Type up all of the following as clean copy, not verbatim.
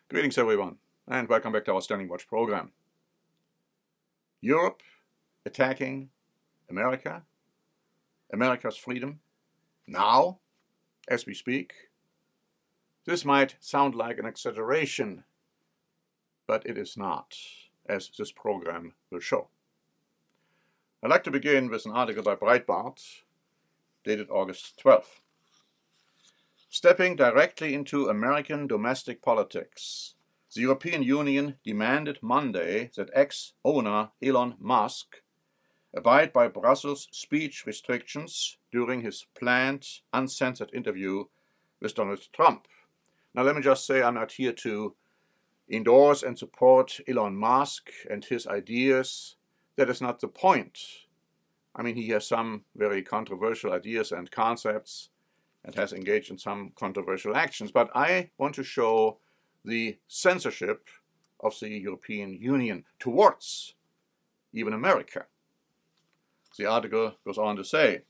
Greetings everyone, and welcome back to our Standing Watch program. Europe attacking America, America's freedom, now, as we speak. This might sound like an exaggeration, but it is not, as this program will show. I'd like to begin with an article by Breitbart, dated August 12th. Stepping directly into American domestic politics, the European Union demanded Monday that ex-owner Elon Musk abide by Brussels' speech restrictions during his planned, uncensored interview with Donald Trump. Now, let me just say I'm not here to endorse and support Elon Musk and his ideas. That is not the point. I mean, he has some very controversial ideas and concepts and has engaged in some controversial actions. But I want to show the censorship of the European Union towards even America. The article goes on to say,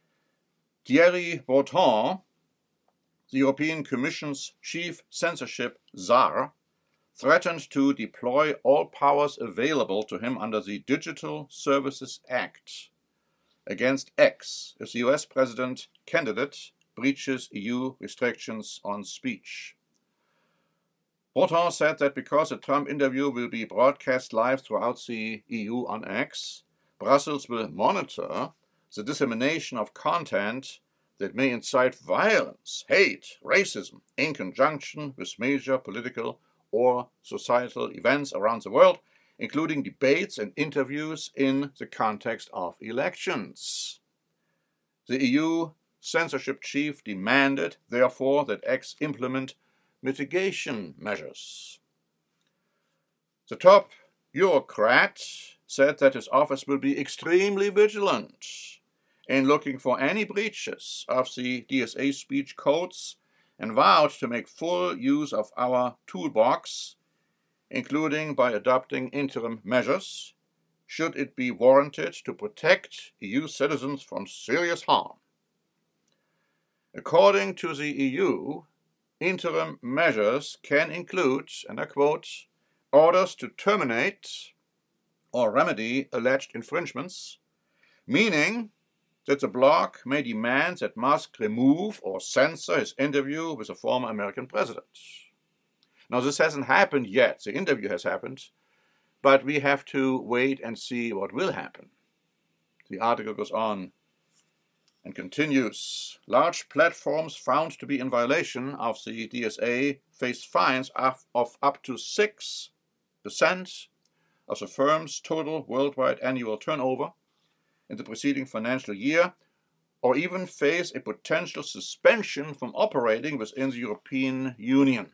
Thierry Breton, the European Commission's chief censorship czar, threatened to deploy all powers available to him under the Digital Services Act against X if the US president candidate breaches EU restrictions on speech. Breton said that because the Trump interview will be broadcast live throughout the EU on X, Brussels will monitor the dissemination of content that may incite violence, hate, racism, in conjunction with major political or societal events around the world, including debates and interviews in the context of elections. The EU censorship chief demanded, therefore, that X implement mitigation measures. The top bureaucrat said that his office will be extremely vigilant in looking for any breaches of the DSA speech codes and vowed to make full use of our toolbox, including by adopting interim measures, should it be warranted to protect EU citizens from serious harm. According to the EU, interim measures can include, and I quote, orders to terminate or remedy alleged infringements, meaning that the bloc may demand that Musk remove or censor his interview with a former American president. Now, this hasn't happened yet. The interview has happened, but we have to wait and see what will happen. The article goes on and continues. Large platforms found to be in violation of the DSA face fines of up to 6% of the firm's total worldwide annual turnover in the preceding financial year, or even face a potential suspension from operating within the European Union.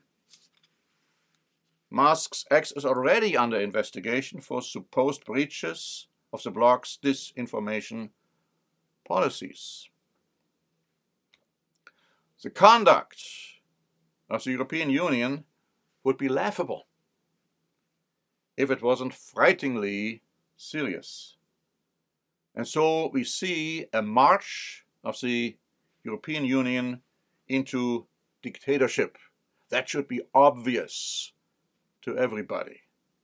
Musk's X is already under investigation for supposed breaches of the bloc's disinformation policies. The conduct of the European Union would be laughable if it wasn't frighteningly serious. And so we see a march of the European Union into dictatorship. That should be obvious to everybody.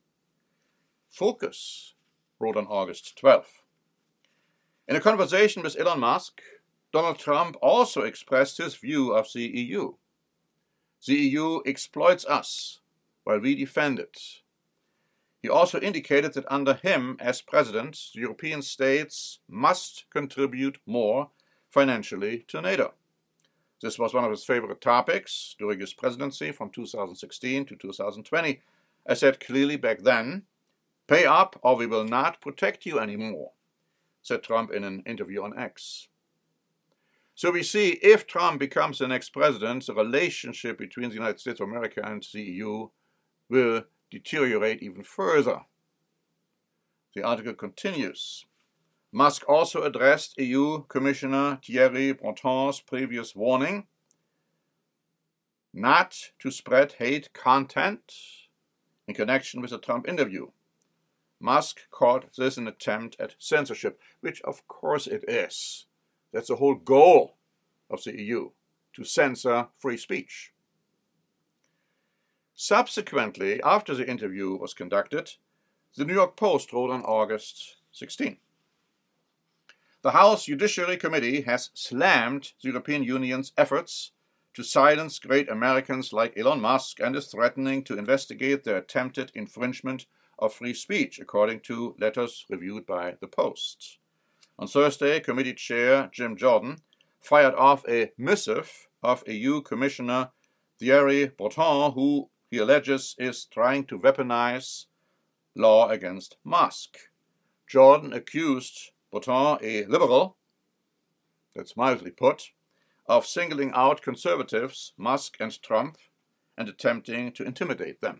Focus wrote on August 12th. In a conversation with Elon Musk, Donald Trump also expressed his view of the EU. The EU exploits us while we defend it. He also indicated that under him as president, the European states must contribute more financially to NATO. This was one of his favorite topics during his presidency from 2016 to 2020. I said clearly back then, pay up or we will not protect you anymore, said Trump in an interview on X. So we see if Trump becomes the next president, the relationship between the United States of America and the EU will deteriorate even further. The article continues. Musk also addressed EU Commissioner Thierry Breton's previous warning not to spread hate content in connection with the Trump interview. Musk called this an attempt at censorship, which of course it is. That's the whole goal of the EU, to censor free speech. Subsequently, after the interview was conducted, the New York Post wrote on August 16. The House Judiciary Committee has slammed the European Union's efforts to silence great Americans like Elon Musk and is threatening to investigate their attempted infringement of free speech, according to letters reviewed by the Post. On Thursday, committee chair Jim Jordan fired off a missive of EU Commissioner Thierry Breton, who he alleges is trying to weaponize law against Musk. Jordan accused Breton, a liberal, that's mildly put, of singling out conservatives, Musk and Trump, and attempting to intimidate them.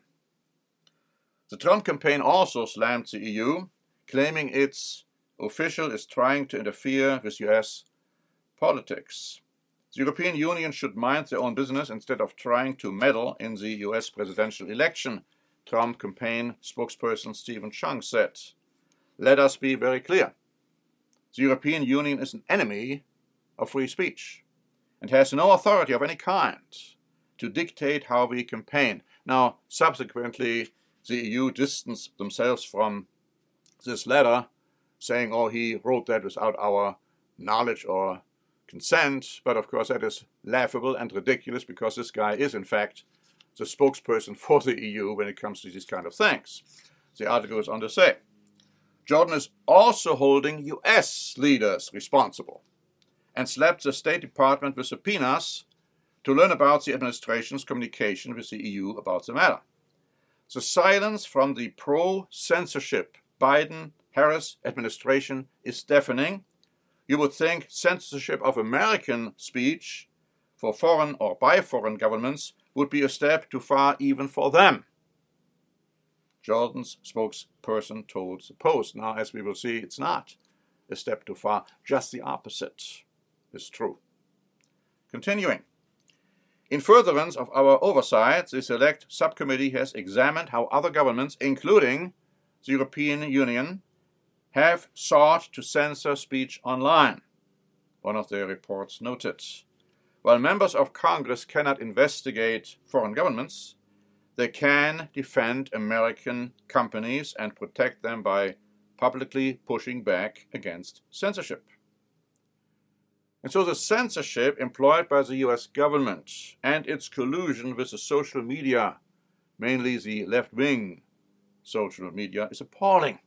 The Trump campaign also slammed the EU, claiming its official is trying to interfere with US politics. The European Union should mind their own business instead of trying to meddle in the US presidential election, Trump campaign spokesperson Stephen Chung said. Let us be very clear. The European Union is an enemy of free speech and has no authority of any kind to dictate how we campaign. Now, subsequently, the EU distanced themselves from this letter, saying, oh, he wrote that without our knowledge or consent, but of course that is laughable and ridiculous because this guy is in fact the spokesperson for the EU when it comes to these kind of things. The article goes on to say, Jordan is also holding US leaders responsible and slapped the State Department with subpoenas to learn about the administration's communication with the EU about the matter. The silence from the pro-censorship Biden-Harris administration is deafening. You would think censorship of American speech for foreign or by foreign governments would be a step too far even for them, Jordan's spokesperson told the Post. Now, as we will see, it's not a step too far. Just the opposite is true. Continuing. In furtherance of our oversight, the Select Subcommittee has examined how other governments, including the European Union, have sought to censor speech online, one of their reports noted. While members of Congress cannot investigate foreign governments, they can defend American companies and protect them by publicly pushing back against censorship. And so the censorship employed by the US government and its collusion with the social media, mainly the left-wing social media, is appalling.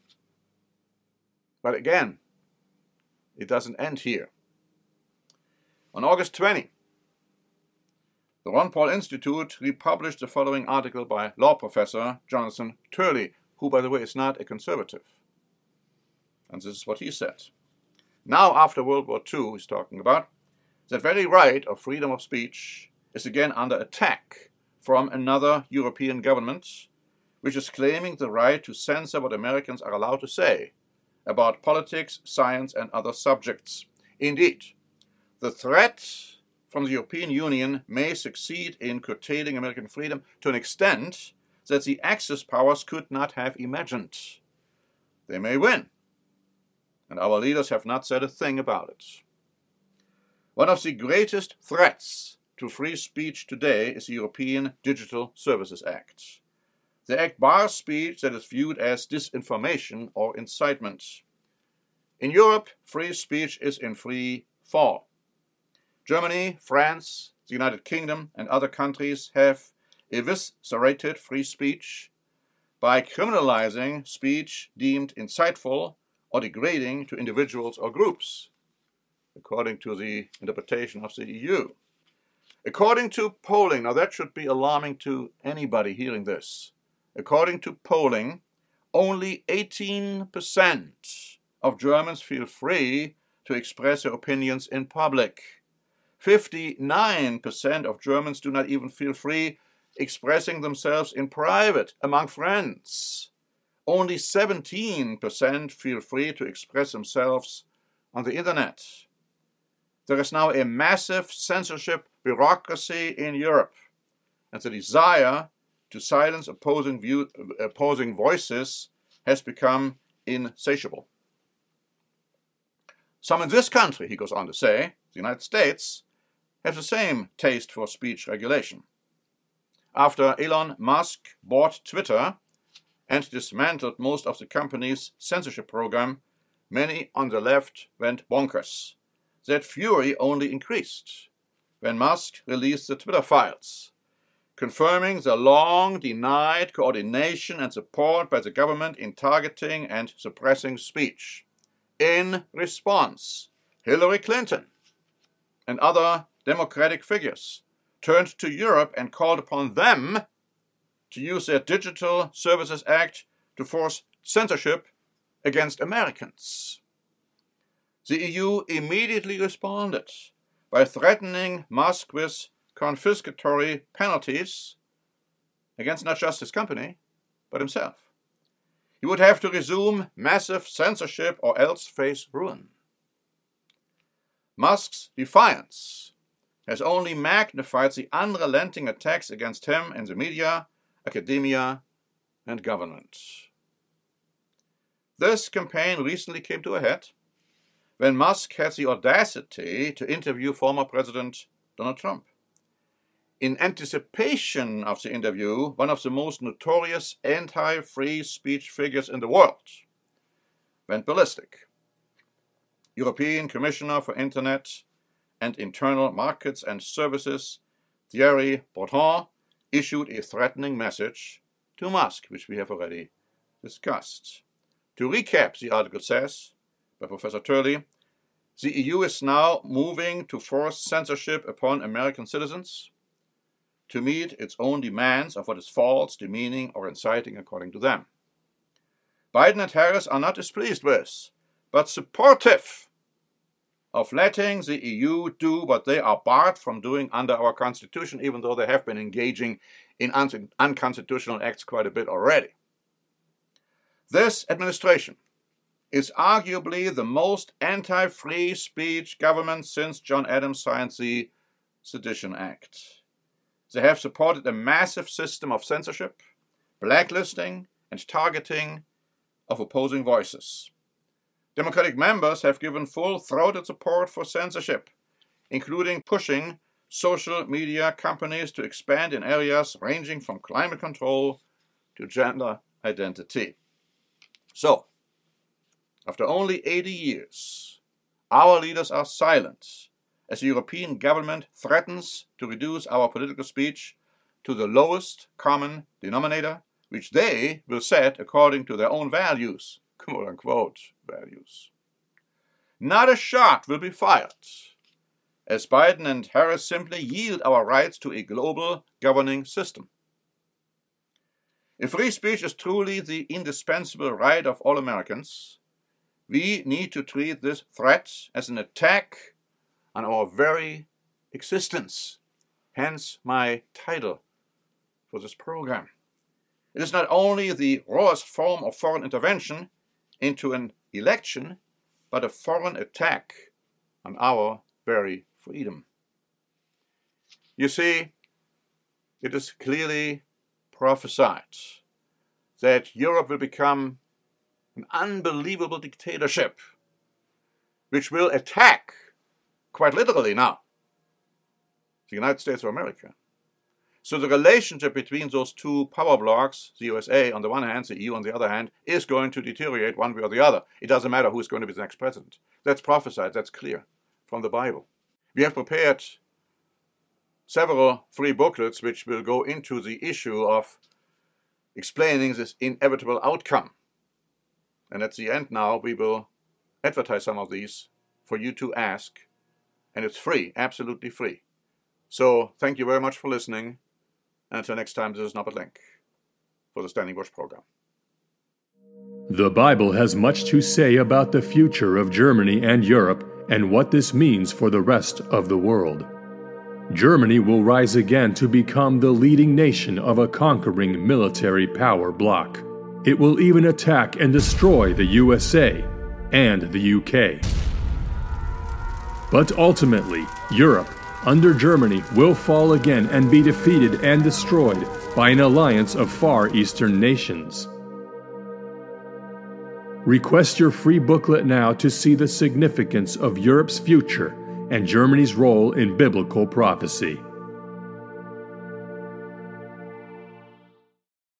But again, it doesn't end here. On August 20, the Ron Paul Institute republished the following article by law professor Jonathan Turley, who, by the way, is not a conservative. And this is what he said. Now, after World War II, he's talking about, that very right of freedom of speech is again under attack from another European government, which is claiming the right to censor what Americans are allowed to say about politics, science, and other subjects. Indeed, the threat from the European Union may succeed in curtailing American freedom to an extent that the Axis powers could not have imagined. They may win, and our leaders have not said a thing about it. One of the greatest threats to free speech today is the European Digital Services Act. The act bars speech that is viewed as disinformation or incitement. In Europe, free speech is in free fall. Germany, France, the United Kingdom, and other countries have eviscerated free speech by criminalizing speech deemed insightful or degrading to individuals or groups, according to the interpretation of the EU. According to polling, now that should be alarming to anybody hearing this. According to polling, only 18% of Germans feel free to express their opinions in public. 59% of Germans do not even feel free expressing themselves in private, among friends. Only 17% feel free to express themselves on the internet. There is now a massive censorship bureaucracy in Europe, and the desire to silence opposing voices has become insatiable. Some in this country, he goes on to say, the United States, have the same taste for speech regulation. After Elon Musk bought Twitter and dismantled most of the company's censorship program, many on the left went bonkers. That fury only increased when Musk released the Twitter files, confirming the long-denied coordination and support by the government in targeting and suppressing speech. In response, Hillary Clinton and other Democratic figures turned to Europe and called upon them to use their Digital Services Act to force censorship against Americans. The EU immediately responded by threatening Musk with confiscatory penalties against not just his company, but himself. He would have to resume massive censorship or else face ruin. Musk's defiance has only magnified the unrelenting attacks against him in the media, academia, and government. This campaign recently came to a head when Musk had the audacity to interview former President Donald Trump. In anticipation of the interview, one of the most notorious anti-free speech figures in the world went ballistic. European Commissioner for Internet and Internal Markets and Services Thierry Breton issued a threatening message to Musk, which we have already discussed. To recap, the article says, by Professor Turley, the EU is now moving to force censorship upon American citizens to meet its own demands of what is false, demeaning, or inciting according to them. Biden and Harris are not displeased with, but supportive of letting the EU do what they are barred from doing under our Constitution, even though they have been engaging in unconstitutional acts quite a bit already. This administration is arguably the most anti-free speech government since John Adams signed the Sedition Act. They have supported a massive system of censorship, blacklisting, and targeting of opposing voices. Democratic members have given full-throated support for censorship, including pushing social media companies to expand in areas ranging from climate control to gender identity. So, after only 80 years, our leaders are silent as the European government threatens to reduce our political speech to the lowest common denominator, which they will set according to their own values, quote-unquote values. Not a shot will be fired, as Biden and Harris simply yield our rights to a global governing system. If free speech is truly the indispensable right of all Americans, we need to treat this threat as an attack on our very existence, hence my title for this program. It is not only the rawest form of foreign intervention into an election, but a foreign attack on our very freedom. You see, it is clearly prophesied that Europe will become an unbelievable dictatorship, which will attack, quite literally now, the United States of America. So the relationship between those two power blocks, the USA on the one hand, the EU on the other hand, is going to deteriorate one way or the other. It doesn't matter who is going to be the next president. That's prophesied, that's clear from the Bible. We have prepared several free booklets which will go into the issue of explaining this inevitable outcome. And at the end now, we will advertise some of these for you to ask. And it's free, absolutely free. So thank you very much for listening. And until next time, this is Norbert Lenk for the Standing Bush Program. The Bible has much to say about the future of Germany and Europe and what this means for the rest of the world. Germany will rise again to become the leading nation of a conquering military power bloc. It will even attack and destroy the USA and the UK. But ultimately, Europe, under Germany, will fall again and be defeated and destroyed by an alliance of Far Eastern nations. Request your free booklet now to see the significance of Europe's future and Germany's role in biblical prophecy.